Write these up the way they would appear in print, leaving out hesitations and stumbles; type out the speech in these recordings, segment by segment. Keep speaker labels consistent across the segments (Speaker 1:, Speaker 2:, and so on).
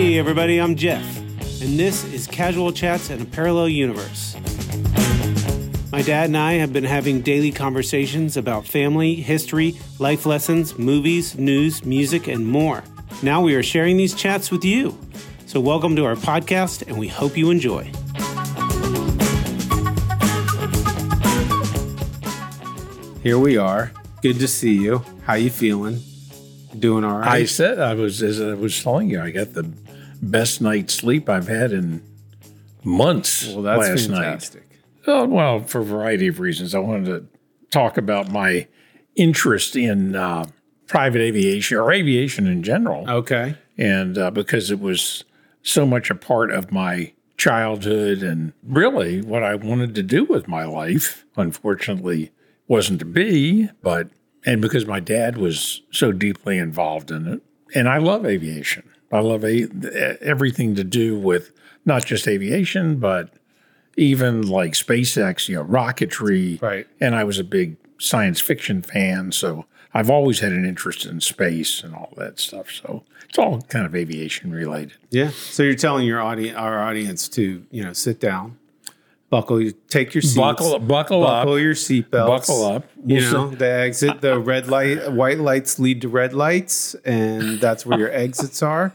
Speaker 1: Hey everybody, I'm Jeff, and this is Casual Chats in a Parallel Universe. My dad and I have been having daily conversations about family, history, life lessons, movies, news, music, and more. Now we are sharing these chats with you. So welcome to our podcast, and we hope you enjoy. Here we are. Good to see you. How you feeling? Doing all right?
Speaker 2: I said as I was telling you, I got the best night's sleep I've had in months.
Speaker 1: Well, that's
Speaker 2: last
Speaker 1: fantastic.
Speaker 2: night. Oh, well, for a variety of reasons. I wanted to talk about my interest in private aviation or aviation in general.
Speaker 1: Okay.
Speaker 2: And because it was so much a part of my childhood and really what I wanted to do with my life. Unfortunately, wasn't to be, and because my dad was so deeply involved in it. And I love aviation. I love everything to do with not just aviation, but even like SpaceX, rocketry.
Speaker 1: Right.
Speaker 2: And I was a big science fiction fan, so I've always had an interest in space and all that stuff. So it's all kind of aviation related.
Speaker 1: Yeah. So you're telling our audience to, sit down, take your seats,
Speaker 2: buckle up,
Speaker 1: your seatbelts,
Speaker 2: buckle up.
Speaker 1: The exit, the white lights lead to red lights, and that's where your exits are.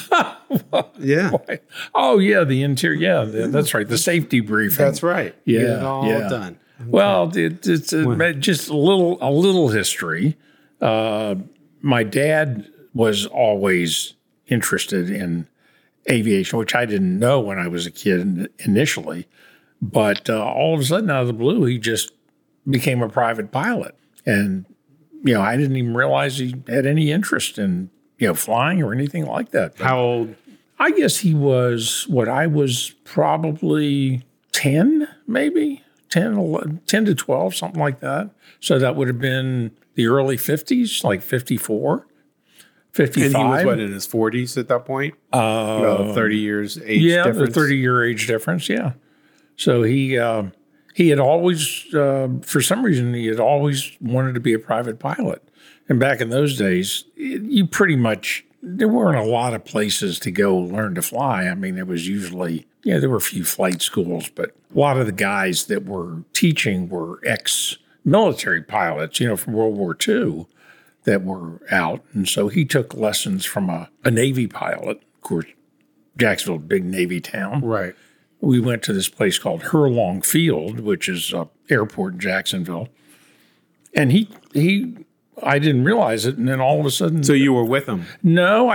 Speaker 1: Yeah.
Speaker 2: Oh yeah, the interior. Yeah, that's right. The safety briefing.
Speaker 1: That's right.
Speaker 2: Yeah,
Speaker 1: Get it all done. Okay.
Speaker 2: Well, it's just a little history. My dad was always interested in aviation, which I didn't know when I was a kid initially. But all of a sudden, out of the blue, he just became a private pilot. And, I didn't even realize he had any interest in, flying or anything like that. But
Speaker 1: how old?
Speaker 2: I guess he was, I was probably 10, maybe, 10 to 12, something like that. So that would have been the early 50s, like 54, 55.
Speaker 1: And he was, in his 40s at that point? About 30 years age difference?
Speaker 2: Yeah, the 30-year age difference, yeah. So he had always, for some reason, he had always wanted to be a private pilot. And back in those days, there weren't a lot of places to go learn to fly. I mean, there was usually, there were a few flight schools, but a lot of the guys that were teaching were ex-military pilots, from World War II that were out. And so he took lessons from a Navy pilot. Of course, Jacksonville, big Navy town.
Speaker 1: Right.
Speaker 2: We went to this place called Hurlong Field, which is an airport in Jacksonville. And I didn't realize it. And then all of a sudden.
Speaker 1: So you were with him?
Speaker 2: No,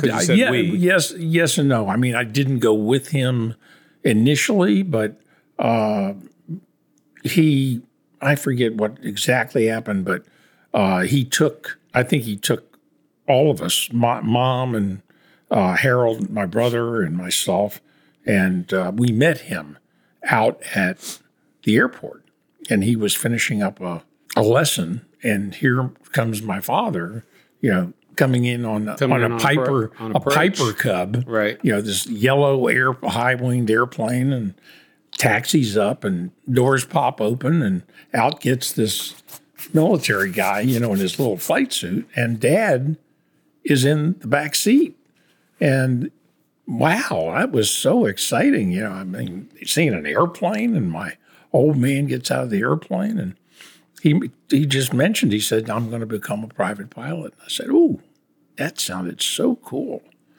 Speaker 2: yes and no. I mean, I didn't go with him initially, but I forget what exactly happened, but I think he took all of us, my mom and Harold, my brother, and myself. And we met him out at the airport, and he was finishing up a lesson. And here comes my father, coming in on a Piper Cub,
Speaker 1: right?
Speaker 2: This yellow high-winged airplane, and taxis up, and doors pop open, and out gets this military guy, in his little flight suit, and Dad is in the back seat, and. Wow, that was so exciting. Seeing an airplane, and my old man gets out of the airplane, and he just mentioned, he said, I'm going to become a private pilot. I said, ooh, that sounded so cool.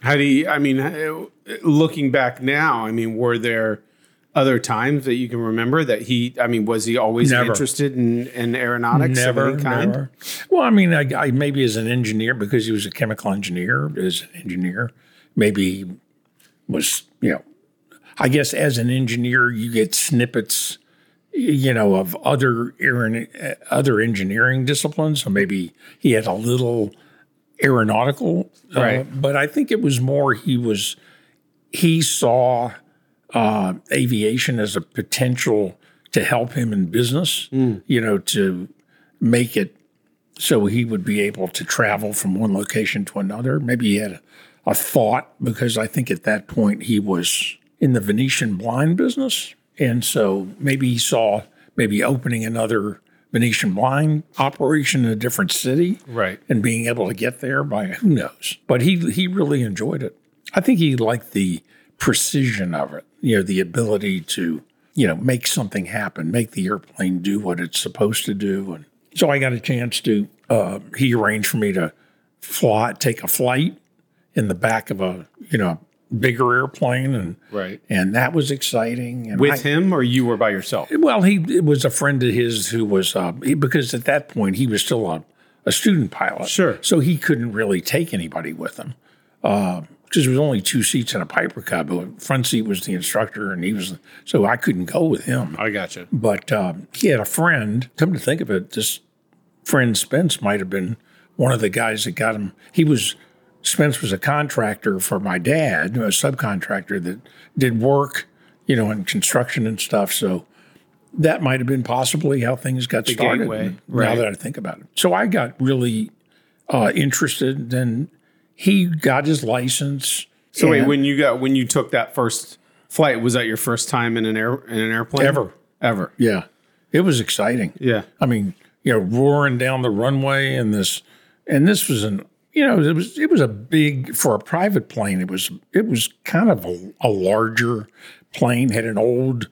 Speaker 1: Looking back now, were there other times that you can remember that was he always interested in aeronautics of any kind?
Speaker 2: Never. Well, I maybe as an engineer, because he was a chemical engineer, maybe was, I guess as an engineer, you get snippets, of other engineering disciplines. So maybe he had a little aeronautical,
Speaker 1: right.
Speaker 2: But I think it was more he saw aviation as a potential to help him in business, to make it so he would be able to travel from one location to another. Maybe he had a thought, because I think at that point he was in the Venetian blind business. And so maybe he saw opening another Venetian blind operation in a different city.
Speaker 1: Right.
Speaker 2: And being able to get there by who knows. But he really enjoyed it. I think he liked the precision of it, the ability to, make something happen, make the airplane do what it's supposed to do. And so I got a chance to, he arranged for me to take a flight in the back of a, bigger airplane. And
Speaker 1: Right.
Speaker 2: and that was exciting. And
Speaker 1: With him, or you were by yourself?
Speaker 2: well, it was a friend of his who was, because at that point he was still a student pilot.
Speaker 1: Sure.
Speaker 2: So he couldn't really take anybody with him. Because there was only 2 seats in a Piper Cub. The front seat was the instructor, and so I couldn't go with him.
Speaker 1: I gotcha.
Speaker 2: But he had a friend. Come to think of it, this friend Spence might have been one of the guys that got him. Spence was a contractor for my dad, a subcontractor that did work, in construction and stuff. So that might have been possibly how things got started.
Speaker 1: Gateway,
Speaker 2: Now
Speaker 1: right.
Speaker 2: that I think about it. So I got really interested. Then he got his license.
Speaker 1: So wait,
Speaker 2: and-
Speaker 1: when you took that first flight, was that your first time in an airplane? Ever.
Speaker 2: Yeah, it was exciting.
Speaker 1: Yeah.
Speaker 2: I mean, roaring down the runway and this was it was a big, for a private plane. It was kind of a larger plane, had an old,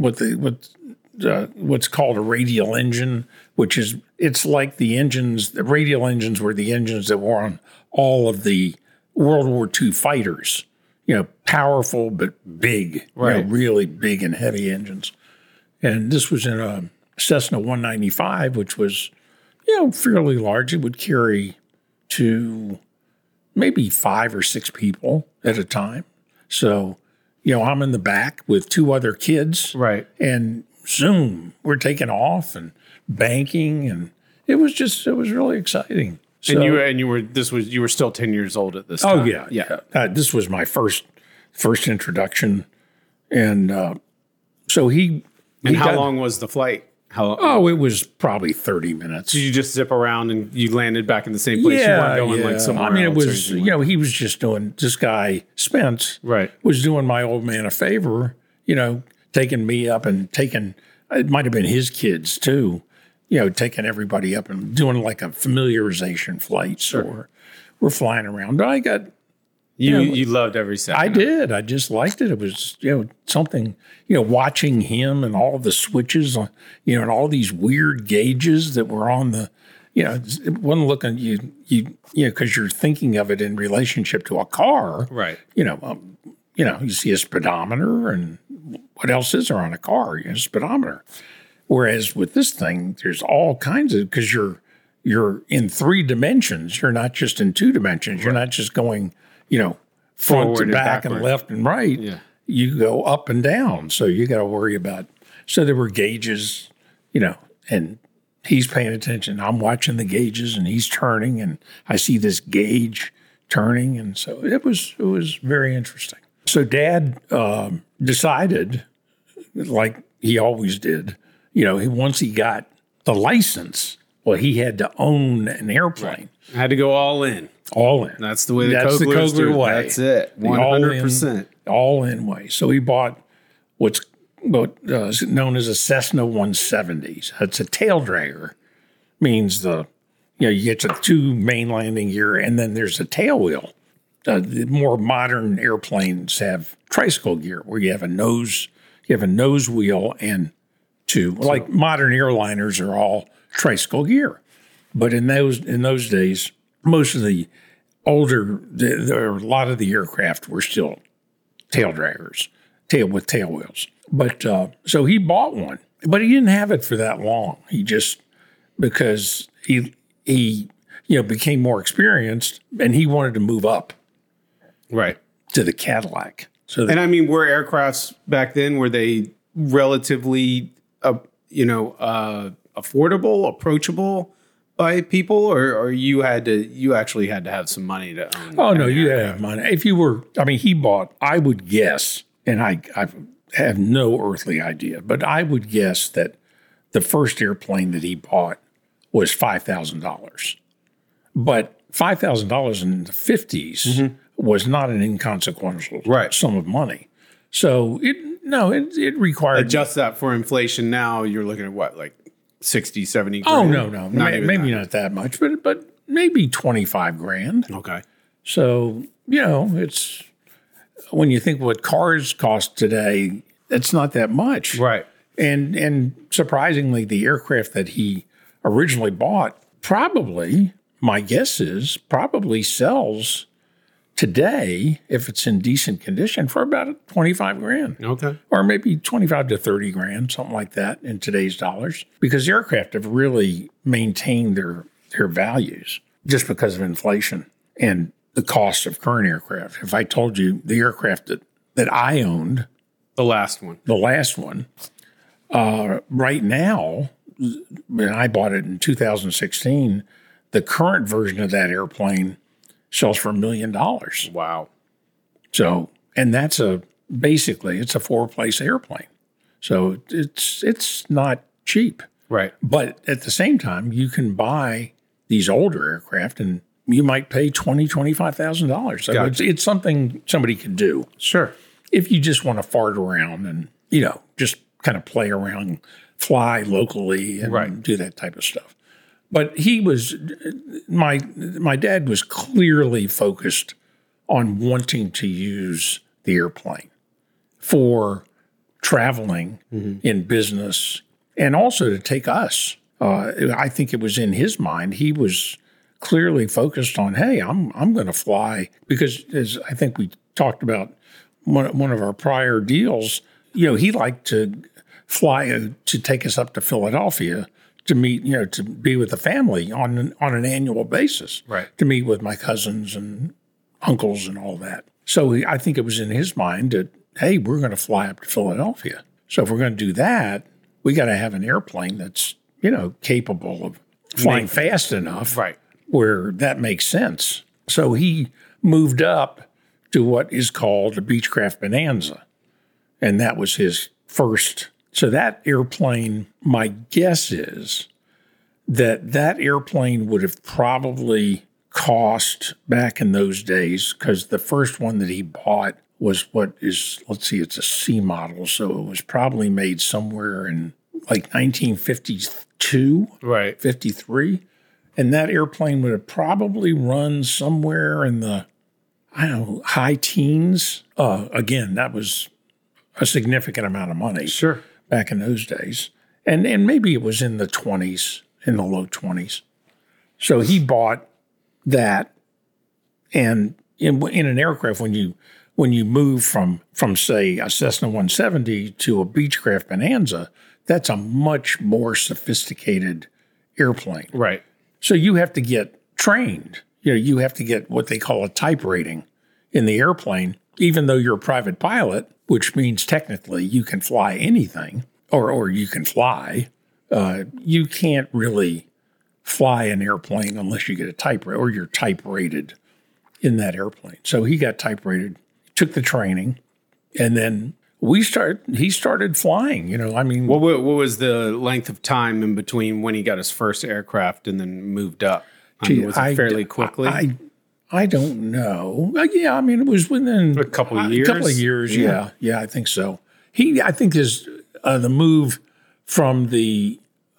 Speaker 2: what's called a radial engine, it's like the radial engines were the engines that were on all of the World War II fighters, powerful, but big,
Speaker 1: Right.
Speaker 2: really big and heavy engines. And this was in a Cessna 195, which was, fairly large. It would carry to maybe 5 or 6 people at a time. So, I'm in the back with 2 other kids.
Speaker 1: Right.
Speaker 2: And zoom, we're taking off and banking. And it was really exciting. So,
Speaker 1: And you were still 10 years old at this time.
Speaker 2: oh, yeah. This was my first introduction. And so he
Speaker 1: And how
Speaker 2: got-
Speaker 1: long was the flight?
Speaker 2: Oh, it was probably 30 minutes.
Speaker 1: Did you just zip around and you landed back in the same place? You weren't going like somewhere
Speaker 2: I mean, it
Speaker 1: else or
Speaker 2: was,
Speaker 1: anything like
Speaker 2: he was just doing, this guy, Spence,
Speaker 1: Right.
Speaker 2: was doing my old man a favor, taking me up and it might have been his kids too, taking everybody up and doing like a familiarization flight.
Speaker 1: Sure.
Speaker 2: So we're flying around. But I got,
Speaker 1: You loved every second.
Speaker 2: I did. I just liked it. It was, something, watching him and all the switches, and all these weird gauges that were on the, it wasn't looking, because you're thinking of it in relationship to a car.
Speaker 1: Right.
Speaker 2: You see a speedometer, and what else is there on a car? A speedometer. Whereas with this thing, there's all kinds of, because you're in 3 dimensions. You're not just in 2 dimensions. You're not just going, front
Speaker 1: Forward
Speaker 2: to
Speaker 1: and
Speaker 2: back and
Speaker 1: backward.
Speaker 2: left and right.
Speaker 1: Yeah.
Speaker 2: You go up and down. So you got to worry about. So there were gauges, and he's paying attention. I'm watching the gauges, and he's turning, and I see this gauge turning, and so it was very interesting. So Dad decided, like he always did, once he got the license, well, he had to own an airplane.
Speaker 1: I had to go all in.
Speaker 2: All in.
Speaker 1: That's the way the
Speaker 2: That's the
Speaker 1: Koglers
Speaker 2: Kogler
Speaker 1: do.
Speaker 2: way.
Speaker 1: That's it.
Speaker 2: The all-in-
Speaker 1: 100%.
Speaker 2: All-in way. So he bought what's known as a Cessna 170. It's a tail dragger. Means you get the 2 main landing gear, and then there's a tail wheel. The more modern airplanes have tricycle gear, where you have a nose wheel and 2. Like modern airliners are all tricycle gear, but in those days, most of the older, a lot of the aircraft were still tail draggers, with tail wheels. But so he bought one, but he didn't have it for that long. He just, because he became more experienced, and he wanted to move up
Speaker 1: Right.
Speaker 2: to the Cadillac. So
Speaker 1: And I mean, were aircrafts back then, were they relatively, affordable, approachable by people, or you actually had to have some money to own?
Speaker 2: oh no,
Speaker 1: an
Speaker 2: you
Speaker 1: aircraft?
Speaker 2: have money. If you were, he bought. I would guess, and I have no earthly idea, but I would guess that the first airplane that he bought was $5,000. But $5,000 in the 50s was not an inconsequential sum of money. So it required.
Speaker 1: Adjust that for inflation. Now you're looking at what, like 60, 70
Speaker 2: Oh
Speaker 1: grand?
Speaker 2: no,
Speaker 1: Maybe
Speaker 2: not that much, but maybe 25 grand.
Speaker 1: Okay.
Speaker 2: So it's when you think what cars cost today, it's not that much.
Speaker 1: Right.
Speaker 2: And surprisingly, the aircraft that he originally bought probably, my guess is, probably sells today, if it's in decent condition, for about 25 grand.
Speaker 1: Okay.
Speaker 2: Or maybe 25 to 30 grand, something like that in today's dollars, because aircraft have really maintained their values just because of inflation and the cost of current aircraft. If I told you the aircraft that I owned,
Speaker 1: The last one.
Speaker 2: Right now, when I bought it in 2016, the current version of that airplane sells for $1 million.
Speaker 1: Wow.
Speaker 2: So, and that's basically it's a 4-place airplane. So it's not cheap.
Speaker 1: Right.
Speaker 2: But at the same time, you can buy these older aircraft and you might pay $20,000, $25,000. So
Speaker 1: Gotcha.
Speaker 2: it's something somebody could do
Speaker 1: Sure.
Speaker 2: if you just want to fart around and, just kind of play around, fly locally and
Speaker 1: Right.
Speaker 2: do that type of stuff. But my dad was clearly focused on wanting to use the airplane for traveling in business and also to take us. I think it was in his mind. He was clearly focused on, hey, I'm going to fly because, as I think we talked about one of our prior deals, he liked to fly to take us up to Philadelphia to meet, to be with the family on an annual basis,
Speaker 1: Right.
Speaker 2: to meet with my cousins and uncles and all that. So I think it was in his mind that, hey, we're going to fly up to Philadelphia. So if we're going to do that, we got to have an airplane that's, capable of flying fast enough
Speaker 1: Right.
Speaker 2: where that makes sense. So he moved up to what is called a Beechcraft Bonanza. And that was his first. So that airplane, my guess is that airplane would have probably cost back in those days, because the first one that he bought was it's a C model. So it was probably made somewhere in like 1952,
Speaker 1: Right.
Speaker 2: 53. And that airplane would have probably run somewhere in the, high teens. Again, that was a significant amount of money
Speaker 1: Sure.
Speaker 2: back in those days. And maybe it was in the 20s, in the low 20s. So he bought that. And in an aircraft, when you move from say a Cessna 170 to a Beechcraft Bonanza, that's a much more sophisticated airplane.
Speaker 1: Right.
Speaker 2: So you have to get trained. You have to get what they call a type rating in the airplane, even though you're a private pilot, which means technically you can fly anything, or you can fly. You can't really fly an airplane unless you get a type rate or you're type rated in that airplane. So he got type rated, took the training, and then he started flying.
Speaker 1: What was the length of time in between when he got his first aircraft and then moved up? Was it fairly quickly?
Speaker 2: I don't know. Yeah, it was within
Speaker 1: A couple of years?
Speaker 2: A couple of years, yeah. Yeah, I think so. I think the move from the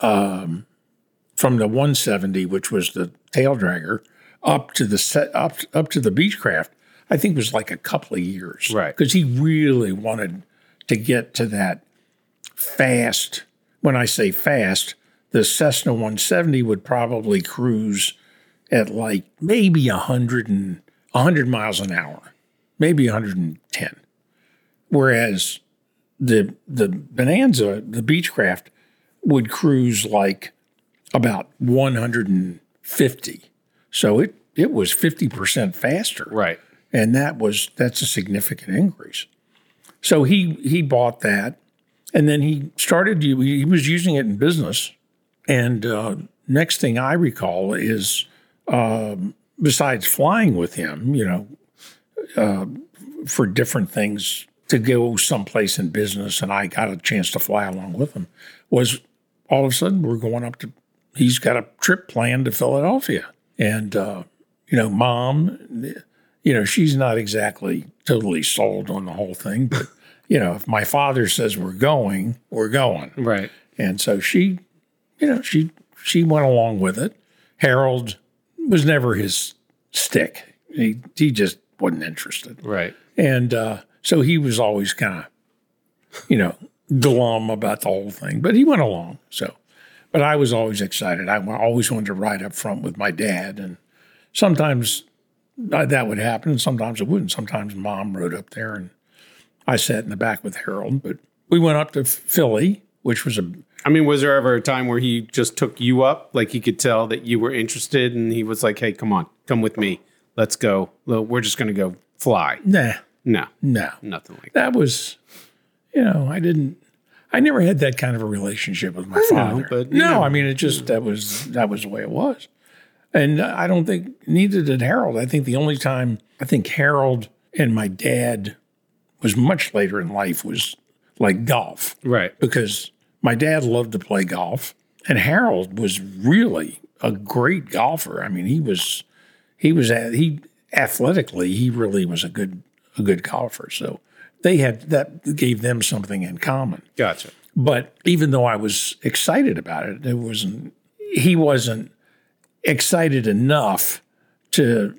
Speaker 2: 170, which was the tail dragger, up to the Beechcraft, I think was like a couple of years.
Speaker 1: Right.
Speaker 2: Because he really wanted to get to that fast. When I say fast, the Cessna 170 would probably cruise at like maybe 100 miles an hour, maybe 110. Whereas the Bonanza, the Beechcraft, would cruise like about 150. So it was 50% faster.
Speaker 1: Right.
Speaker 2: And that's a significant increase. So he bought that, and then he was using it in business. And next thing I recall is, besides flying with him, for different things to go someplace in business, and I got a chance to fly along with him, was all of a sudden he's got a trip planned to Philadelphia. And, Mom, she's not exactly totally sold on the whole thing, but, if my father says we're going, we're going.
Speaker 1: Right.
Speaker 2: And so she went along with it. Harold was never his stick. He just wasn't interested.
Speaker 1: Right.
Speaker 2: And so he was always kind of, glum about the whole thing, but he went along. So, but I was always excited. I always wanted to ride up front with my dad. And sometimes that would happen, and sometimes it wouldn't. Sometimes Mom rode up there, and I sat in the back with Harold. But we went up to Philly, which was
Speaker 1: was there ever a time where he just took you up? Like he could tell that you were interested and he was like, hey, come on, come with me. Let's go. We're just going to go fly.
Speaker 2: No.
Speaker 1: Nothing like that.
Speaker 2: That was, I never had that kind of a relationship with my father. It just, that was the way it was. And I don't think, neither did Harold. I think the only time I think Harold and my dad was much later in life was like golf.
Speaker 1: Right.
Speaker 2: Because my dad loved to play golf, and Harold was really a great golfer. I mean, he athletically, he really was a good golfer. So that gave them something in common.
Speaker 1: Gotcha.
Speaker 2: But even though I was excited about it, he wasn't excited enough to,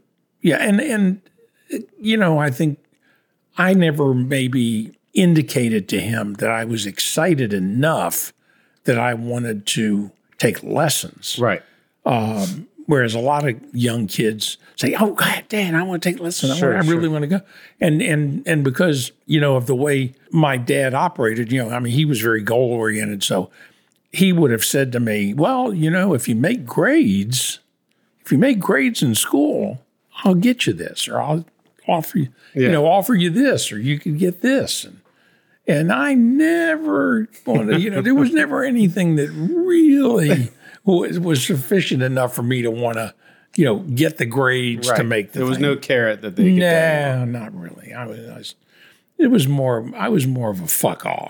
Speaker 2: I think I never maybe indicated to him that I was excited enough that I wanted to take lessons.
Speaker 1: Right.
Speaker 2: Whereas a lot of young kids say, "Oh, God, Dad, I want to take lessons. I really want to go." And because of the way my dad operated, he was very goal oriented. So he would have said to me, "Well, if you make grades in school, I'll get you this, or I'll offer you this, or you could get this." And I never wanted, there was never anything that really was sufficient enough for me to want to, get the grades to make the
Speaker 1: There was
Speaker 2: thing.
Speaker 1: no carrot that they could
Speaker 2: No, not really. I was more of a fuck off,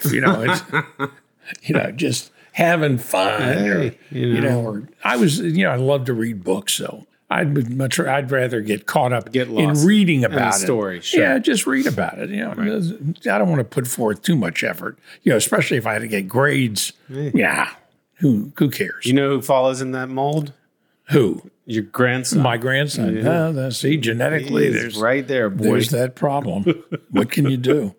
Speaker 2: just having fun. Or I was, I love to read books, so I'd rather get caught up in reading about it.
Speaker 1: Story, sure.
Speaker 2: Yeah, just read about it. Right. I don't want to put forth too much effort. Especially if I had to get grades. Yeah, who cares?
Speaker 1: You know who follows in that mold?
Speaker 2: Who?
Speaker 1: Your grandson.
Speaker 2: My grandson. Yeah. See, genetically, there's
Speaker 1: right there, boy.
Speaker 2: There's that problem. What can you do?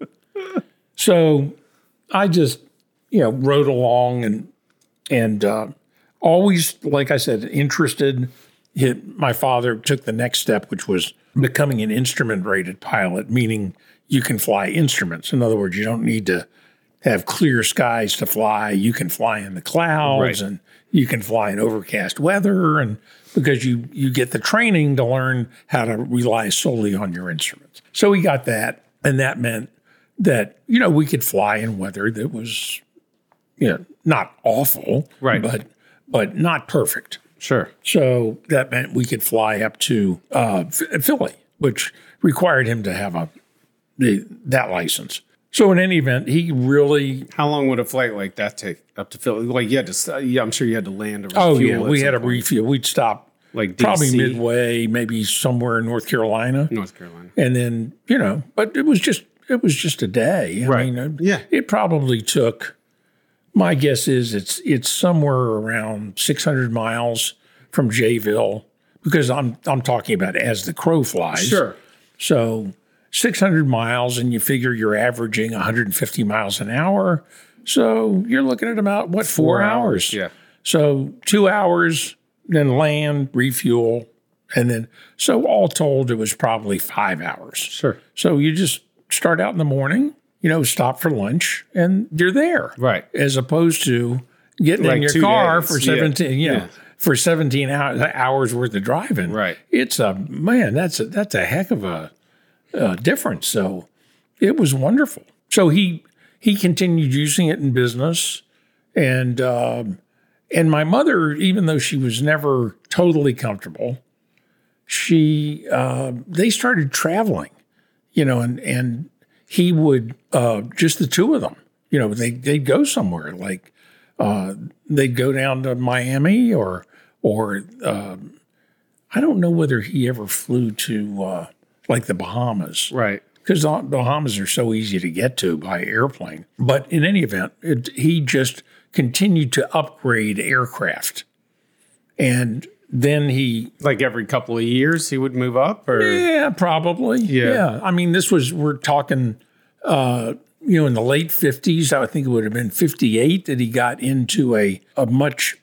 Speaker 2: So I just, rode along and always, like I said, interested. My father took the next step, which was becoming an instrument-rated pilot, meaning you can fly instruments. In other words, you don't need to have clear skies to fly. You can fly in the clouds, and you can fly in overcast weather, and because you get the training to learn how to rely solely on your instruments. So we got that, and that meant that, we could fly in weather that was, not awful,
Speaker 1: right,
Speaker 2: but not perfect.
Speaker 1: Sure.
Speaker 2: So that meant we could fly up to Philly, which required him to have that license. So in any event, he really...
Speaker 1: How long would a flight like that take up to Philly? Like you had to, I'm sure you had to land or
Speaker 2: refuel. Oh, yeah, we had to refuel. We'd stop
Speaker 1: like
Speaker 2: probably midway, maybe somewhere in North Carolina. And then, but it was just a day.
Speaker 1: Right.
Speaker 2: It probably took... My guess is it's somewhere around 600 miles from Jayville, because I'm talking about as the crow flies.
Speaker 1: Sure.
Speaker 2: So 600 miles, and you figure you're averaging 150 miles an hour. So you're looking at about, 4 hours?
Speaker 1: Yeah.
Speaker 2: So 2 hours, then land, refuel, and then, so all told, it was probably 5 hours.
Speaker 1: Sure.
Speaker 2: So you just start out in the morning, stop for lunch, and you're there.
Speaker 1: Right.
Speaker 2: As opposed to getting in your car
Speaker 1: days.
Speaker 2: for 17, for 17 hours worth of driving.
Speaker 1: Right.
Speaker 2: It's that's a heck of a difference. So it was wonderful. So he continued using it in business, and my mother, even though she was never totally comfortable, they started traveling, and he would, just the two of them, they'd go somewhere, like they'd go down to Miami or I don't know whether he ever flew to like the Bahamas.
Speaker 1: Right.
Speaker 2: Because the Bahamas are so easy to get to by airplane. But in any event, he just continued to upgrade aircraft. And then he,
Speaker 1: Like every couple of years, he would move up, or
Speaker 2: yeah, probably. Yeah. I mean, we're talking, in the late 50s, I think it would have been 58 that he got into a much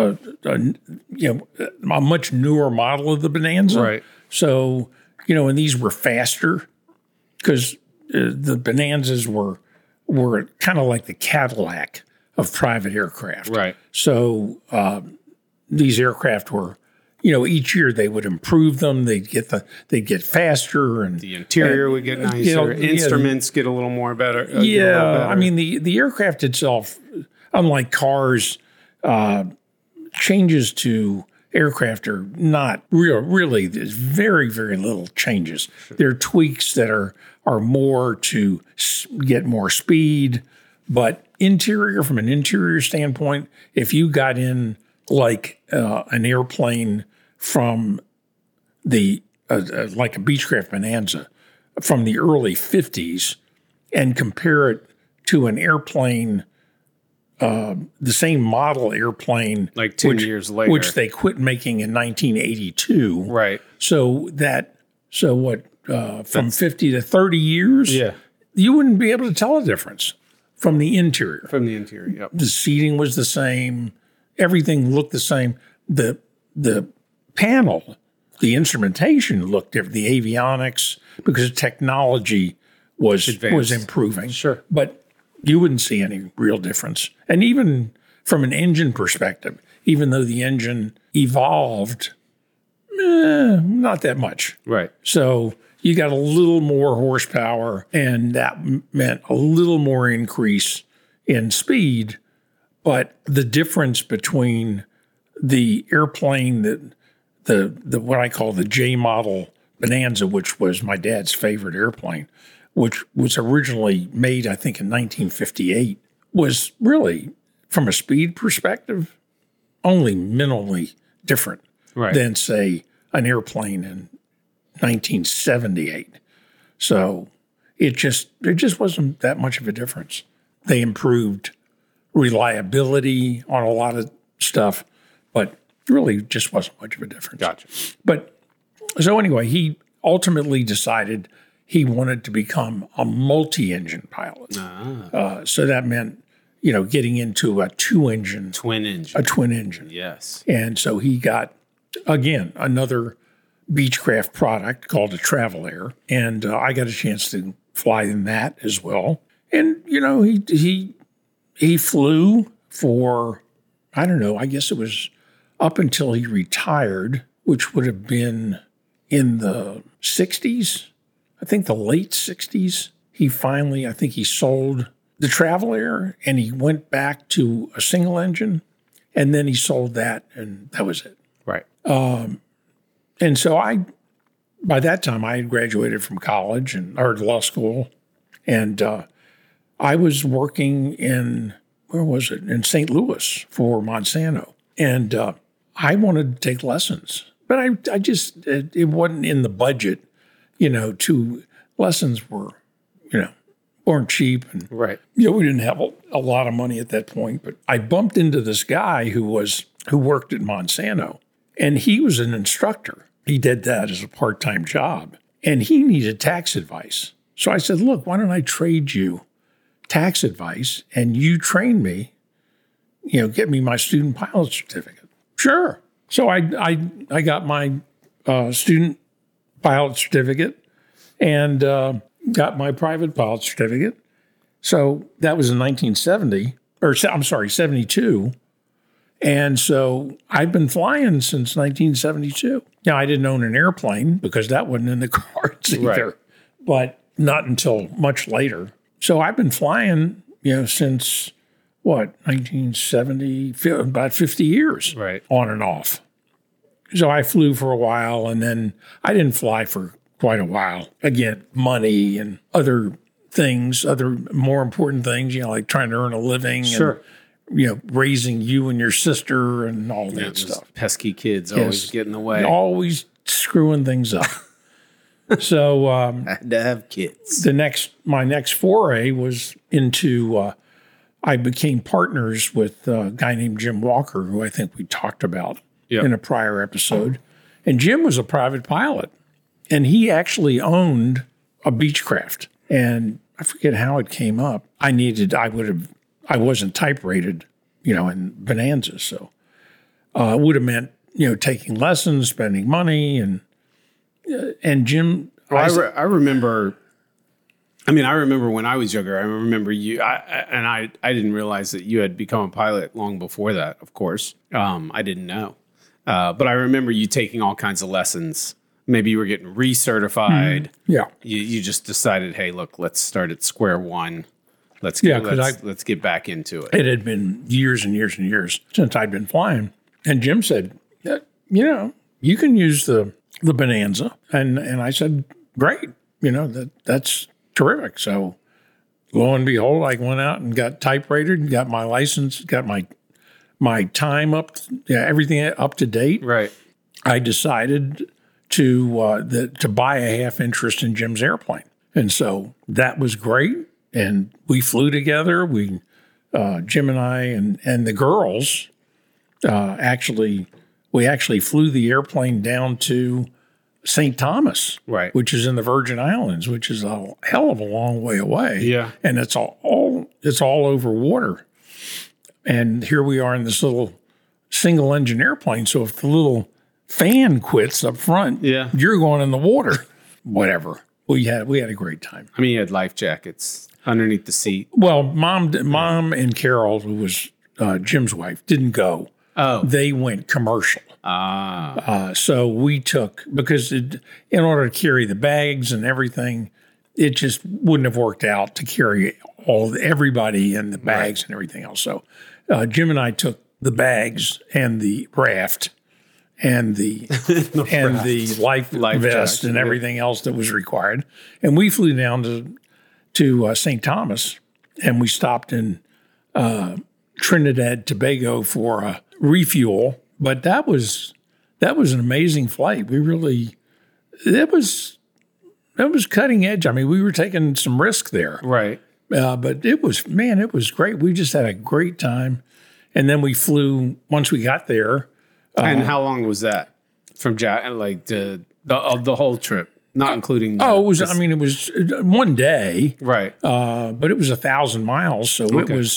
Speaker 2: newer model of the Bonanza.
Speaker 1: Right.
Speaker 2: So, and these were faster because the Bonanzas were kind of like the Cadillac of private aircraft.
Speaker 1: Right.
Speaker 2: So these aircraft were, each year they would improve them. They'd get faster, and
Speaker 1: the interior would get nicer. Instruments get a little more better.
Speaker 2: I mean, the aircraft itself, unlike cars, changes to aircraft are not really. There's very, very little changes. Sure. There are tweaks that are more to get more speed, but from an interior standpoint, if you got in like an airplane from the like a Beechcraft Bonanza from the early 50s and compare it to an airplane, the same model airplane,
Speaker 1: like 10 years later,
Speaker 2: which they quit making in 1982.
Speaker 1: Right.
Speaker 2: So from 50 to 30 years, you wouldn't be able to tell a difference from the interior.
Speaker 1: From the interior, yep.
Speaker 2: The seating was the same. Everything looked the same. The panel, the instrumentation looked different. The avionics, because technology was improving.
Speaker 1: Sure.
Speaker 2: But you wouldn't see any real difference. And even from an engine perspective, even though the engine evolved, not that much.
Speaker 1: Right.
Speaker 2: So you got a little more horsepower, and that meant a little more increase in speed. But the difference between the airplane the what I call the J model Bonanza, which was my dad's favorite airplane, which was originally made, I think, in 1958, was really, from a speed perspective, only minimally different than, say, an airplane in 1978. So it just wasn't that much of a difference. They improved reliability on a lot of stuff, but really just wasn't much of a difference.
Speaker 1: Gotcha.
Speaker 2: But so anyway, he ultimately decided he wanted to become a multi-engine pilot. So that meant, getting into a twin engine.
Speaker 1: Yes.
Speaker 2: And so he got, again, another Beechcraft product called a Travel Air, and I got a chance to fly in that as well. And he flew for, I don't know, I guess it was up until he retired, which would have been in the 60s, I think the late 60s. He finally, I think he sold the Travel Air and he went back to a single engine, and then he sold that, and that was it.
Speaker 1: Right.
Speaker 2: And so by that time, I had graduated from college or law school, and I was working in St. Louis for Monsanto. And I wanted to take lessons, but I just, it wasn't in the budget, lessons weren't cheap. And,
Speaker 1: right.
Speaker 2: We didn't have a lot of money at that point, but I bumped into this guy who worked at Monsanto, and he was an instructor. He did that as a part-time job, and he needed tax advice. So I said, look, why don't I trade you tax advice and you train me, get me my student pilot certificate. Sure. So I got my student pilot certificate and got my private pilot certificate. So that was in 72. And so I've been flying since 1972. Now, I didn't own an airplane because that wasn't in the cards either, but not until much later. So I've been flying, since 1970, about 50 years, on and off. So I flew for a while, and then I didn't fly for quite a while. Again, money and other things, other more important things, like trying to earn a living.
Speaker 1: Sure.
Speaker 2: And, raising you and your sister and all that stuff.
Speaker 1: Pesky kids always get in the way.
Speaker 2: Always screwing things up. So
Speaker 1: had to have kids.
Speaker 2: My next foray was into, I became partners with a guy named Jim Walker, who I think we talked about in a prior episode. And Jim was a private pilot, and he actually owned a Beechcraft. And I forget how it came up. I wasn't type rated, in Bonanza. So it would have meant, taking lessons, spending money, and Jim.
Speaker 1: Well, I remember. I mean, I remember when I was younger. I remember you. I didn't realize that you had become a pilot long before that. Of course, I didn't know. But I remember you taking all kinds of lessons. Maybe you were getting recertified.
Speaker 2: Yeah.
Speaker 1: You just decided, hey, look, let's start at square one. Let's get back into it.
Speaker 2: It had been years and years and years since I'd been flying. And Jim said, you can use the Bonanza. And I said, great. That's terrific. So lo and behold, I went out and got type rated and got my license, got my time up, everything up to date.
Speaker 1: Right.
Speaker 2: I decided to buy a half interest in Jim's airplane. And so that was great. And we flew together. Jim and I and the girls, we actually flew the airplane down to St. Thomas,
Speaker 1: right,
Speaker 2: which is in the Virgin Islands, which is a hell of a long way away.
Speaker 1: Yeah.
Speaker 2: And it's all over water. And here we are in this little single engine airplane. So if the little fan quits up front, you're going in the water. Whatever. We had a great time.
Speaker 1: I mean, you had life jackets underneath the seat.
Speaker 2: Well, Mom and Carol, who was Jim's wife, didn't go.
Speaker 1: Oh.
Speaker 2: They went commercial. So we took, because in order to carry the bags and everything, it just wouldn't have worked out to carry everybody and the bags and everything else. So Jim and I took the bags and the raft and the life vest and everything else that was required. And we flew down to St. Thomas, and we stopped in Trinidad, Tobago for a refuel. But that was an amazing flight. That was cutting edge. I mean, we were taking some risk there.
Speaker 1: Right.
Speaker 2: But it was great. We just had a great time. And then we flew, once we got there.
Speaker 1: And how long was that from the whole trip, not including?
Speaker 2: It was one day.
Speaker 1: Right.
Speaker 2: But it was 1,000 miles. So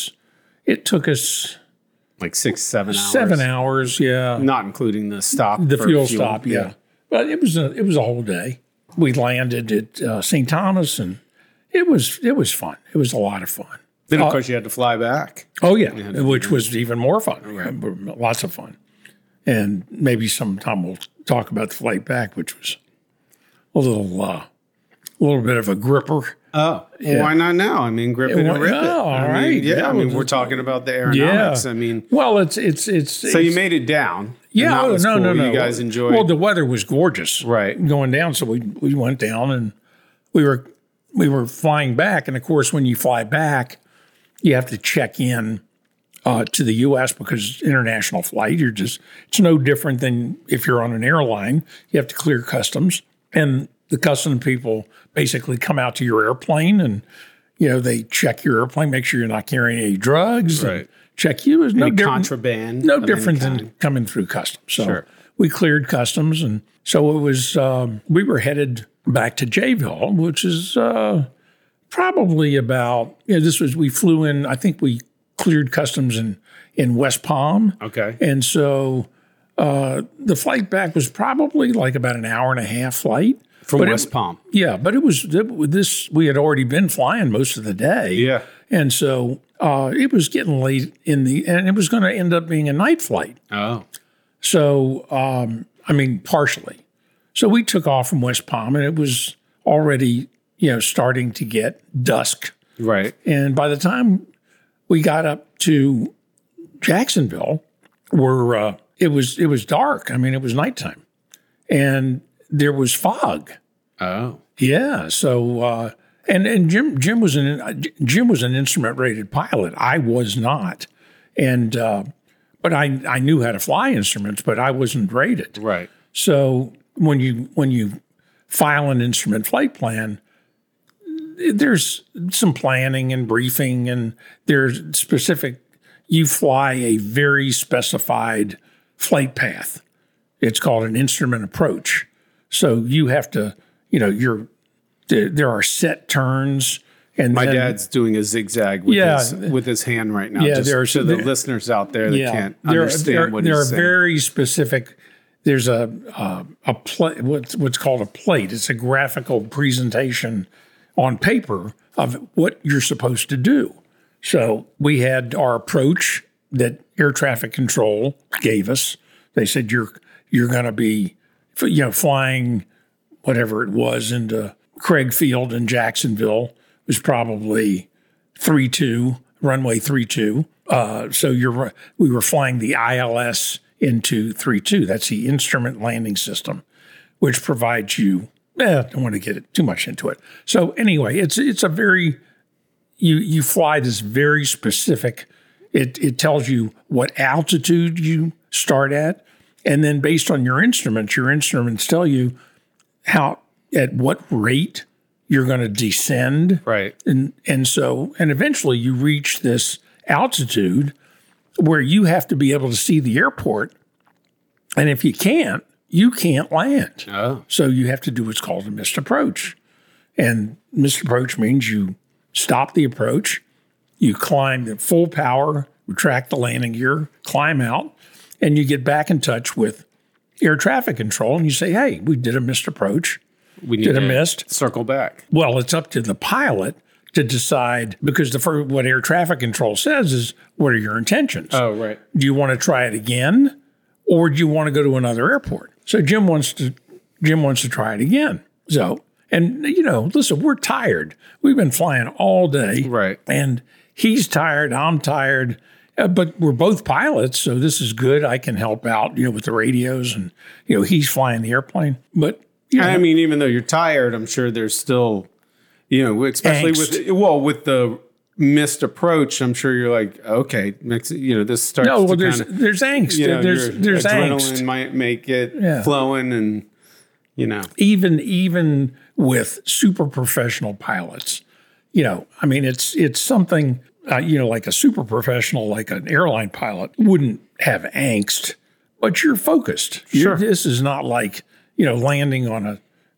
Speaker 2: it took us
Speaker 1: like 6-7 hours.
Speaker 2: 7 hours, yeah.
Speaker 1: Not including the
Speaker 2: fuel stop, yeah. But it was a whole day. We landed at St. Thomas, and it was fun. It was a lot of fun.
Speaker 1: Then, of course, you had to fly back.
Speaker 2: Oh, yeah, which was even more fun. Right. Lots of fun. And maybe sometime we'll talk about the flight back, which was a little bit of a gripper.
Speaker 1: Oh, yeah. Why not now? I mean, grip it and rip it.
Speaker 2: Oh, all right.
Speaker 1: Yeah, we're talking about the aerodynamics.
Speaker 2: Yeah.
Speaker 1: I mean,
Speaker 2: well, it's.
Speaker 1: So you made it down.
Speaker 2: Yeah, no.
Speaker 1: You guys enjoyed.
Speaker 2: Well, the weather was gorgeous,
Speaker 1: right?
Speaker 2: Going down, so we went down, and we were flying back, and of course, when you fly back, you have to check in to the U.S. because international flight. It's no different than if you're on an airline. You have to clear customs, and the custom people basically come out to your airplane, and they check your airplane, make sure you're not carrying any drugs,
Speaker 1: right?
Speaker 2: Check you. There's no
Speaker 1: contraband,
Speaker 2: no different than coming through customs. So we cleared customs, and so it was. We were headed back to Jayville, which is probably about. We flew in. I think we cleared customs in West Palm.
Speaker 1: Okay,
Speaker 2: and so the flight back was probably like about an hour and a half flight.
Speaker 1: From West Palm.
Speaker 2: Yeah, but it was we had already been flying most of the day.
Speaker 1: Yeah.
Speaker 2: And so it was getting late and it was going to end up being a night flight.
Speaker 1: Oh.
Speaker 2: So, partially. So we took off from West Palm, and it was already, starting to get dusk.
Speaker 1: Right.
Speaker 2: And by the time we got up to Jacksonville, where it was dark. I mean, it was nighttime. And there was fog.
Speaker 1: Oh,
Speaker 2: yeah. So, and Jim was an instrument rated pilot. I was not, and but I knew how to fly instruments, but I wasn't rated.
Speaker 1: Right.
Speaker 2: So when you file an instrument flight plan, there's some planning and briefing, and there's specific. You fly a very specified flight path. It's called an instrument approach. So you have to, there are set turns. And
Speaker 1: my dad's doing a zigzag with his hand right now.
Speaker 2: Yeah,
Speaker 1: just so the listeners out there that can't understand what he's saying.
Speaker 2: There are very specific. There's a what's called a plate. It's a graphical presentation on paper of what you're supposed to do. So we had our approach that air traffic control gave us. They said you're going to be, flying whatever it was into Craig Field in Jacksonville. It was probably 3-2, runway 3-2. So we were flying the ILS into 3-2. That's the instrument landing system, which provides you. I don't want to get too much into it. So anyway, it's a very you fly this very specific. It tells you what altitude you start at, and then based on your instruments tell you at what rate you're going to descend.
Speaker 1: Right.
Speaker 2: And eventually you reach this altitude where you have to be able to see the airport. And if you can't land.
Speaker 1: Oh.
Speaker 2: So you have to do what's called a missed approach. And missed approach means you stop the approach, you climb at full power, retract the landing gear, climb out, and you get back in touch with air traffic control and you say, hey, we did a missed approach.
Speaker 1: We need to circle back.
Speaker 2: Well, it's up to the pilot to decide, because what air traffic control says is, what are your intentions?
Speaker 1: Oh, right.
Speaker 2: Do you want to try it again, or do you want to go to another airport? So Jim wants to try it again. So, and listen, we're tired. We've been flying all day.
Speaker 1: Right.
Speaker 2: And he's tired, I'm tired, but we're both pilots, so this is good. I can help out, with the radios, and, he's flying the airplane. But,
Speaker 1: I mean, even though you're tired, I'm sure there's still, especially
Speaker 2: angst.
Speaker 1: with the missed approach, I'm sure you're like, okay, this starts.
Speaker 2: No, well, there's angst. There's
Speaker 1: adrenaline
Speaker 2: angst.
Speaker 1: Might make it flowing, and
Speaker 2: even with super professional pilots, I mean, it's something like a super professional, like an airline pilot wouldn't have angst, but you're focused.
Speaker 1: Sure.
Speaker 2: This is not like landing on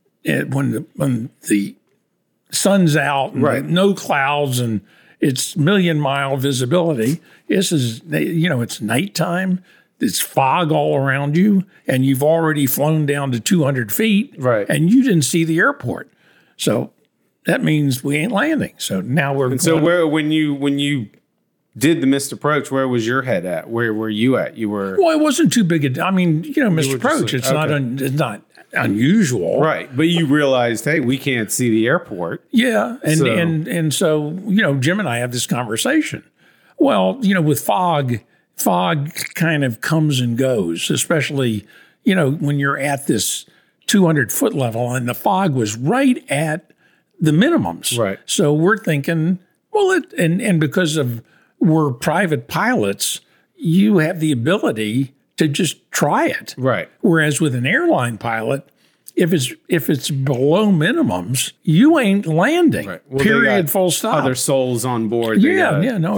Speaker 2: when the sun's out, and
Speaker 1: right?
Speaker 2: No clouds, and it's 1,000,000-mile visibility. This is, it's nighttime. It's fog all around you, and you've already flown down to 200 feet,
Speaker 1: right?
Speaker 2: And you didn't see the airport, so that means we ain't landing. So now we're.
Speaker 1: And so when you did the missed approach, where was your head at? Where were you at? You were.
Speaker 2: Well, it wasn't too big. Missed approach. It's not unusual,
Speaker 1: right? But you realized, hey, we can't see the airport.
Speaker 2: Yeah, and so Jim and I have this conversation. Well, with fog kind of comes and goes, especially when you're at this 200-foot level, and the fog was right at the minimums.
Speaker 1: Right.
Speaker 2: So we're thinking, well, and because we're private pilots, you have the ability to just try it.
Speaker 1: Right.
Speaker 2: Whereas with an airline pilot, if it's below minimums, you ain't landing. Right. Well, period. Full stop.
Speaker 1: Other souls on board.
Speaker 2: Well,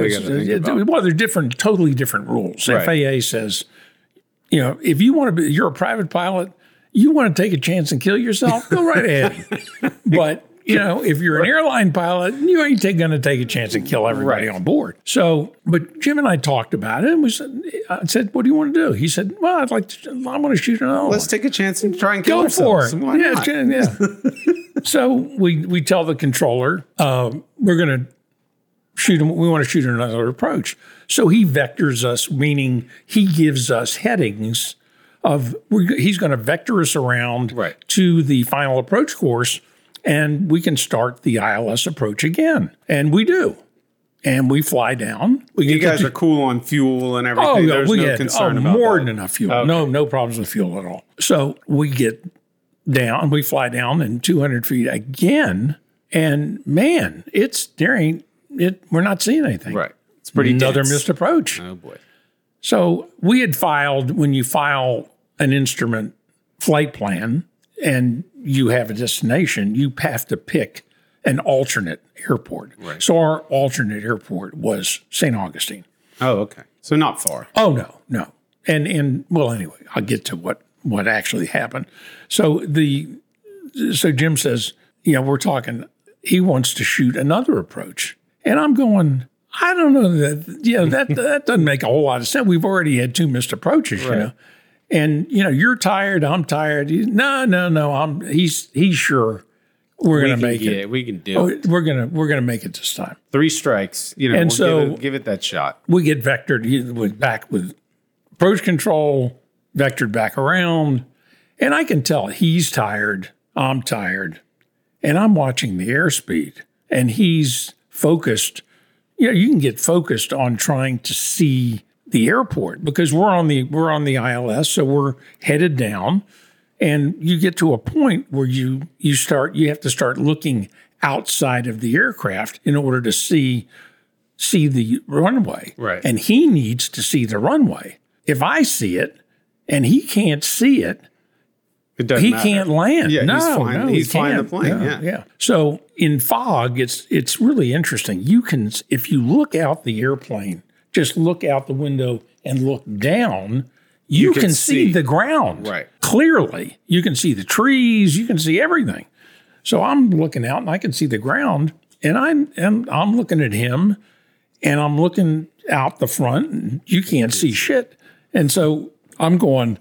Speaker 2: they're totally different rules.
Speaker 1: Right.
Speaker 2: FAA says, if you want to be, you're a private pilot, you want to take a chance and kill yourself, go right ahead. But if you're an airline pilot, you ain't going to take a chance and kill everybody on board. So, but Jim and I talked about it, and I said, what do you want to do? He said, well, I want to shoot another one.
Speaker 1: Let's take a chance and try and kill ourselves.
Speaker 2: Go for it. Yeah. So we tell the controller, we're going to shoot him. We want to shoot another approach. So he vectors us, meaning he gives us headings he's going to vector us around to the final approach course, and we can start the ILS approach again. And we do. And we fly down.
Speaker 1: You guys are cool on fuel and everything.
Speaker 2: Oh,
Speaker 1: there's no concern about
Speaker 2: more
Speaker 1: that.
Speaker 2: than enough fuel.
Speaker 1: Okay.
Speaker 2: No problems with fuel at all. So we get down, we fly down in 200 feet again, and man, we're not seeing anything.
Speaker 1: Right. It's pretty
Speaker 2: Another
Speaker 1: dense.
Speaker 2: missed approach.
Speaker 1: Oh, boy.
Speaker 2: So we had filed, when you file an instrument flight plan and you have a destination, you have to pick an alternate airport.
Speaker 1: Right.
Speaker 2: So our alternate airport was St. Augustine.
Speaker 1: Oh, okay. So not far.
Speaker 2: Oh, no. And well, anyway, I'll get to what actually happened. So Jim says, we're talking, he wants to shoot another approach. And I'm going, I don't know that doesn't make a whole lot of sense. We've already had 2 missed approaches, And you're tired, I'm tired. No, he's sure we're going to make it.
Speaker 1: Yeah, we can do it.
Speaker 2: We're going to make it this time.
Speaker 1: 3 strikes,
Speaker 2: and so
Speaker 1: give it that shot.
Speaker 2: We get vectored back with approach control, vectored back around, and I can tell he's tired, I'm tired, and I'm watching the airspeed, and he's focused. You can get focused on trying to see the airport because we're on the ILS, so we're headed down, and you get to a point where you have to start looking outside of the aircraft in order to see the runway.
Speaker 1: Right.
Speaker 2: And he needs to see the runway. If I see it and he can't see it,
Speaker 1: he
Speaker 2: can't land.
Speaker 1: Yeah,
Speaker 2: no,
Speaker 1: he's flying the
Speaker 2: can't.
Speaker 1: plane. Yeah.
Speaker 2: So in fog, it's really interesting. If you look out the airplane, just look out the window and look down, you can see the ground clearly. You can see the trees. You can see everything. So I'm looking out and I can see the ground, and I'm looking at him, and I'm looking out the front, and you can't see shit. And so I'm going,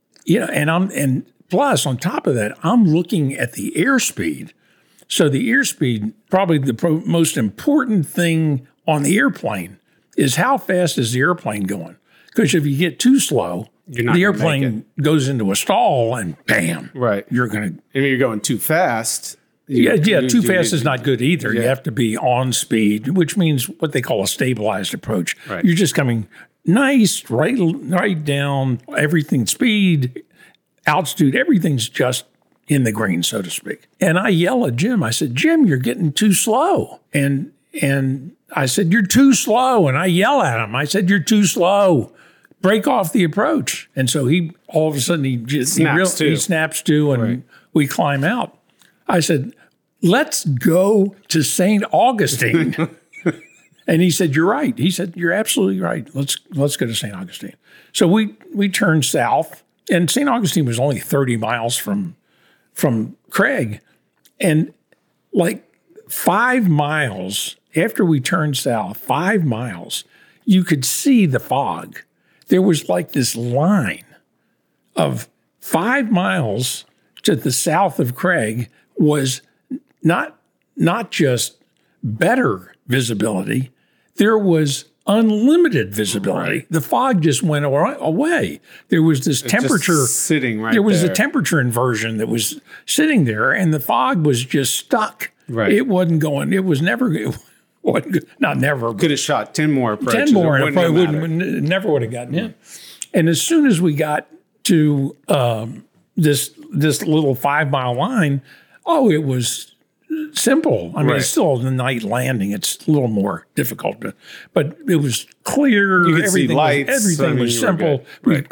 Speaker 2: and plus on top of that, I'm looking at the airspeed. So the airspeed, probably the most important thing on the airplane is how fast is the airplane going? Because if you get too slow, the airplane goes into a stall and bam, you're going to.
Speaker 1: If you're going too fast.
Speaker 2: Too fast is not good either. Yeah. You have to be on speed, which means what they call a stabilized approach.
Speaker 1: Right.
Speaker 2: You're just coming nice, right down, everything speed, altitude, everything's just in the green, so to speak. And I yell at Jim. I said, Jim, you're getting too slow. And I said, you're too slow. And I yell at him. I said, you're too slow. Break off the approach. And so he, all of a sudden, he snaps to, and we climb out. I said, let's go to St. Augustine. And he said, you're right. He said, you're absolutely right. Let's go to St. Augustine. So we turned south, and St. Augustine was only 30 miles from Craig. And like 5 miles after we turned south, 5 miles, you could see the fog. There was like this line of 5 miles to the south of Craig was not just better visibility, there was unlimited visibility.
Speaker 1: Right.
Speaker 2: The fog just went away. There was this temperature
Speaker 1: sitting right there.
Speaker 2: There was a temperature inversion that was sitting there, and the fog was just stuck.
Speaker 1: Right.
Speaker 2: It wasn't going. It was never. It wasn't, not never.
Speaker 1: Could have shot 10 more approaches.
Speaker 2: 10 more, and it probably never would have gotten in. And as soon as we got to this little 5 mile line, it was simple. I mean, it's still a night landing. It's a little more difficult, but it was clear.
Speaker 1: You could see lights.
Speaker 2: Everything was simple. We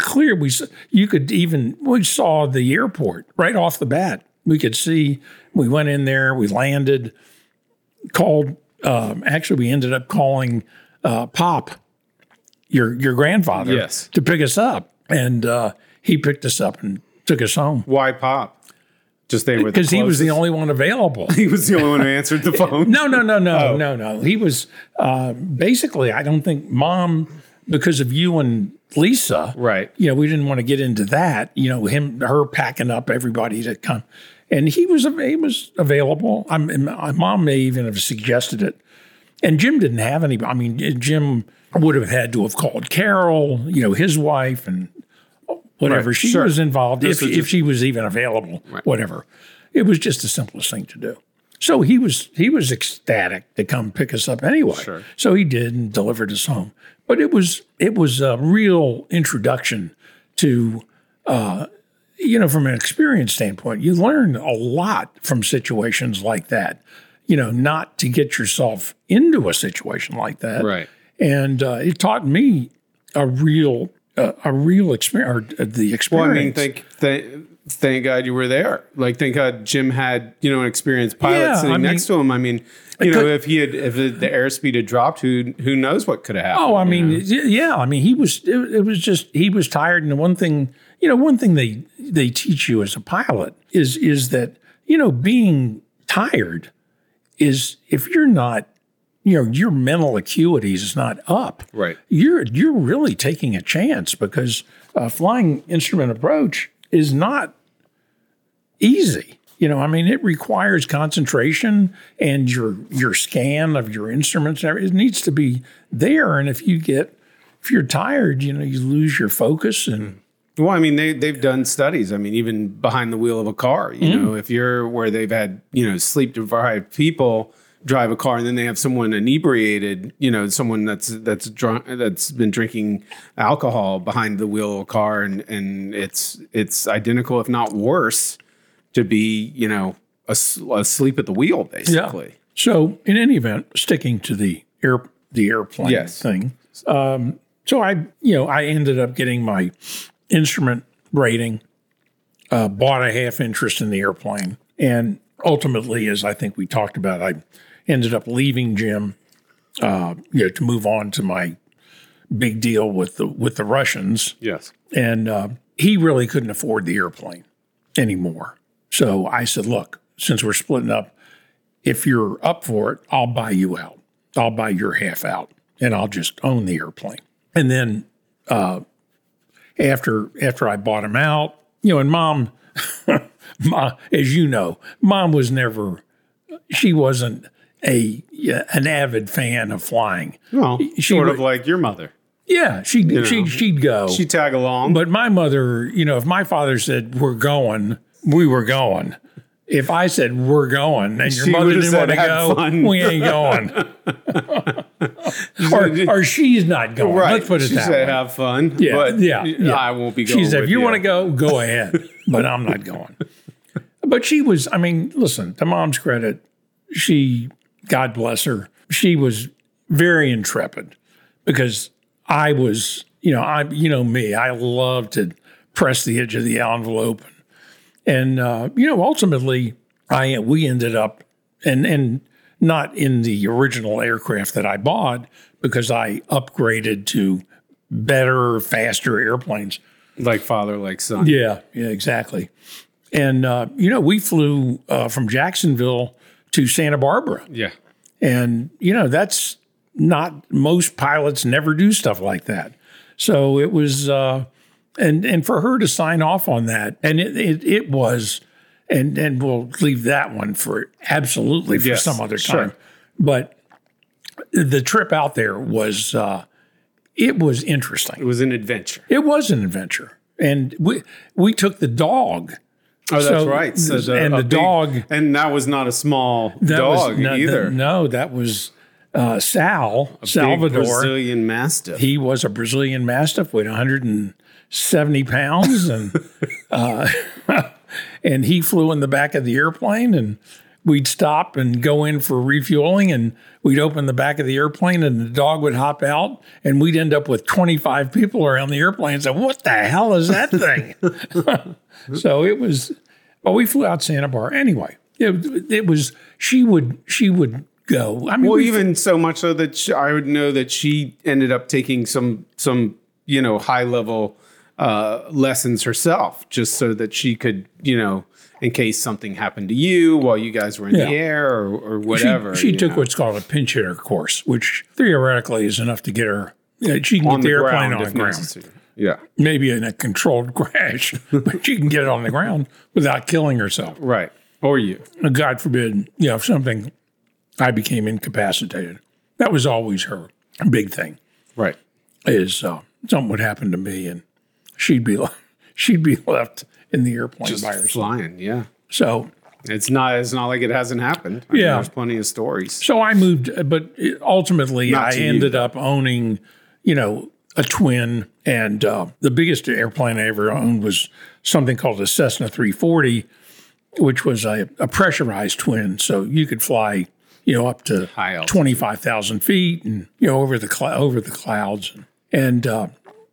Speaker 2: saw the airport right off the bat. We could see. We went in there. We landed. Called. Actually, we ended up calling Pop, your grandfather, to pick us up, and he picked us up and took us home.
Speaker 1: Why Pop? Just they were
Speaker 2: because he was the only one available.
Speaker 1: He was the only one who answered the phone.
Speaker 2: No. He was basically. I don't think Mom, because of you and Lisa,
Speaker 1: right?
Speaker 2: We didn't want to get into that. Her packing up everybody to come, and he was available. My mom may even have suggested it, and Jim didn't have any. I mean, Jim would have had to have called Carol, his wife, and whatever. She was involved, if she was even available, whatever. It was just the simplest thing to do. So he was ecstatic to come pick us up anyway.
Speaker 1: Sure.
Speaker 2: So he did and delivered us home. But it was a real introduction to, from an experience standpoint, you learn a lot from situations like that. Not to get yourself into a situation like that.
Speaker 1: Right.
Speaker 2: And it taught me a real a real experience, or the experience.
Speaker 1: Well, I mean, thank God you were there. Like, thank God Jim had, an experienced pilot sitting next to him. I mean, if the airspeed had dropped, who knows what could have happened?
Speaker 2: Oh, I mean, yeah. I mean, he was tired. And the one thing they teach you as a pilot is that, being tired is, if you're not, your mental acuity is not up.
Speaker 1: Right.
Speaker 2: You're really taking a chance, because flying instrument approach is not easy. I mean, it requires concentration, and your scan of your instruments, it needs to be there. And if you're tired, you lose your focus. And
Speaker 1: well, I mean, they've done studies. I mean, even behind the wheel of a car, if you're where they've had, sleep deprived people drive a car, and then they have someone inebriated, someone that's drunk, that's been drinking alcohol behind the wheel of a car, and it's identical, if not worse, to be, asleep at the wheel, basically.
Speaker 2: Yeah. So in any event, sticking to the airplane thing. So I ended up getting my instrument rating, bought a half interest in the airplane. And ultimately, as I think we talked about, I ended up leaving Jim, to move on to my big deal with the Russians.
Speaker 1: Yes.
Speaker 2: And he really couldn't afford the airplane anymore. So I said, look, since we're splitting up, if you're up for it, I'll buy you out. I'll buy your half out, and I'll just own the airplane. And then after I bought him out, and Mom, as you know, Mom was never, she wasn't an avid fan of flying.
Speaker 1: Well, sort of like your mother.
Speaker 2: Yeah, she'd go.
Speaker 1: She'd tag along.
Speaker 2: But my mother, if my father said, we're going, we were going. If I said, we're going, and your mother didn't want to go, fun. We ain't going. or she's not going.
Speaker 1: Right.
Speaker 2: Let's put it that way.
Speaker 1: She said, have fun.
Speaker 2: Yeah,
Speaker 1: but
Speaker 2: yeah.
Speaker 1: I won't be going.
Speaker 2: She said, if you want to go ahead. But I'm not going. But she was, I mean, listen, to Mom's credit, God bless her, she was very intrepid, because I was, me, I love to press the edge of the envelope. And ultimately, we ended up, and not in the original aircraft that I bought, because I upgraded to better, faster airplanes.
Speaker 1: Like father, like son.
Speaker 2: Yeah, exactly. And, we flew from Jacksonville to Santa Barbara.
Speaker 1: Yeah.
Speaker 2: And, that's not, most pilots never do stuff like that. So it was, and for her to sign off on that, and it was, and we'll leave that one for some other time. Sure. But the trip out there was, it was interesting.
Speaker 1: It was an adventure.
Speaker 2: It was an adventure. And we took the dog.
Speaker 1: Oh, that's right. So the dog. And that was not a small dog either.
Speaker 2: That was Salvador.
Speaker 1: Big Brazilian Mastiff.
Speaker 2: He was a Brazilian Mastiff, weighed 170 pounds. And and he flew in the back of the airplane, and we'd stop and go in for refueling, and we'd open the back of the airplane, and the dog would hop out, and we'd end up with 25 people around the airplane and say, what the hell is that thing? So it was, well, we flew out Santa Barbara. Anyway, it was, she would go. I mean,
Speaker 1: well, even so much so that I would know that she ended up taking some high level lessons herself, just so that she could, in case something happened to you while you guys were in the air or whatever.
Speaker 2: She took what's called a pinch hitter course, which theoretically is enough to get her, she can get the airplane on the ground. Necessary.
Speaker 1: Yeah.
Speaker 2: Maybe in a controlled crash, but she can get it on the ground without killing herself.
Speaker 1: Right. Or you.
Speaker 2: God forbid, if something, I became incapacitated. That was always her big thing.
Speaker 1: Right.
Speaker 2: Is something would happen to me, and she'd be left in the airplane
Speaker 1: just
Speaker 2: by herself.
Speaker 1: Flying, yeah.
Speaker 2: So
Speaker 1: it's not like it hasn't happened. I mean, there's plenty of stories.
Speaker 2: So I moved, but ultimately I ended up owning, a twin, and the biggest airplane I ever owned was something called a Cessna 340, which was a pressurized twin. So you could fly, up to 25,000 feet and, over the clouds. And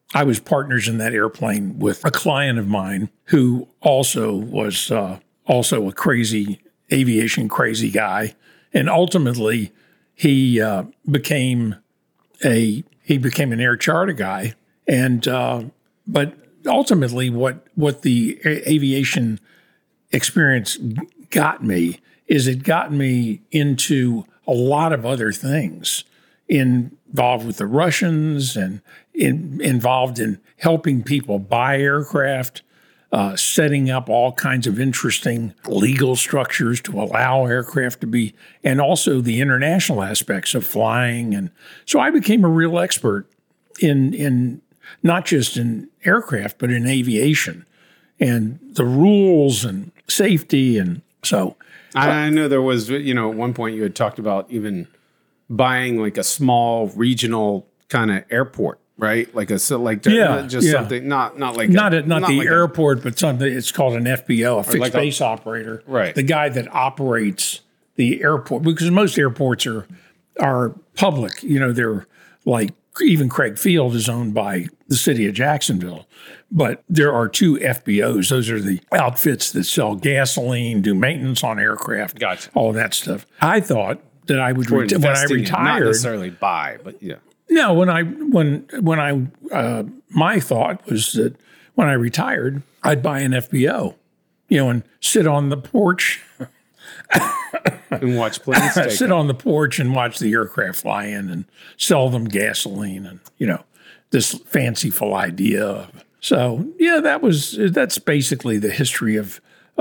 Speaker 2: I was partners in that airplane with a client of mine who also was also a crazy aviation crazy guy, and ultimately he became an air charter guy, and but ultimately what the aviation experience got me is it got me into a lot of other things involved with the Russians and involved in helping people buy aircraft, setting up all kinds of interesting legal structures to allow aircraft to be, and also the international aspects of flying. And so I became a real expert in not just in aircraft, but in aviation and the rules and safety. And so
Speaker 1: I know there was, at one point you had talked about even buying like a small regional kind of airport, right? Something, not
Speaker 2: the airport, but something. It's called an FBO, a fixed base operator,
Speaker 1: right?
Speaker 2: The guy that operates the airport, because most airports are public. They're like, even Craig Field is owned by the city of Jacksonville, but there are two FBOs. Those are the outfits that sell gasoline, do maintenance on aircraft,
Speaker 1: gotcha,
Speaker 2: all that stuff. I thought that I would when I retired,
Speaker 1: not necessarily buy, but yeah.
Speaker 2: No, when I my thought was that when I retired, I'd buy an FBO, and sit on the porch
Speaker 1: and watch planes take
Speaker 2: sit on the porch and watch the aircraft fly in and sell them gasoline and this fanciful idea. So yeah, that's basically the history of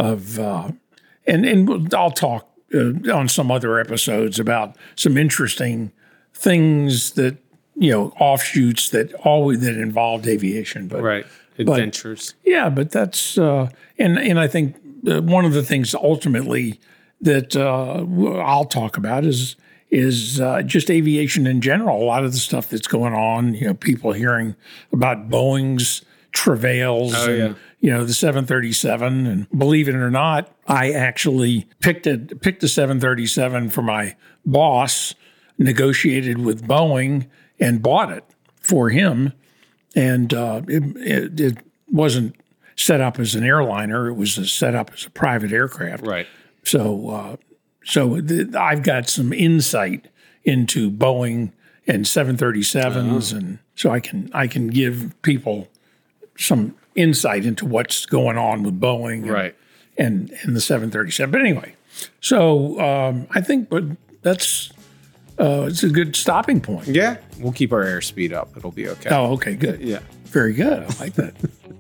Speaker 2: and I'll talk on some other episodes about some interesting things that offshoots that involved aviation, but
Speaker 1: right, adventures.
Speaker 2: But that's and I think one of the things ultimately that I'll talk about is just aviation in general. A lot of the stuff that's going on, people hearing about Boeing's travails and the 737. And believe it or not, I actually picked a 737 for my boss, negotiated with Boeing, and bought it for him. And it wasn't set up as an airliner; it was set up as a private aircraft.
Speaker 1: Right.
Speaker 2: So, I've got some insight into Boeing and 737s, and so I can give people some insight into what's going on with Boeing,
Speaker 1: right,
Speaker 2: and the 737. But anyway, so I think, but that's it's a good stopping point.
Speaker 1: Yeah, we'll keep our airspeed up. It'll be okay.
Speaker 2: Oh, okay, good.
Speaker 1: Yeah,
Speaker 2: very good. I like that.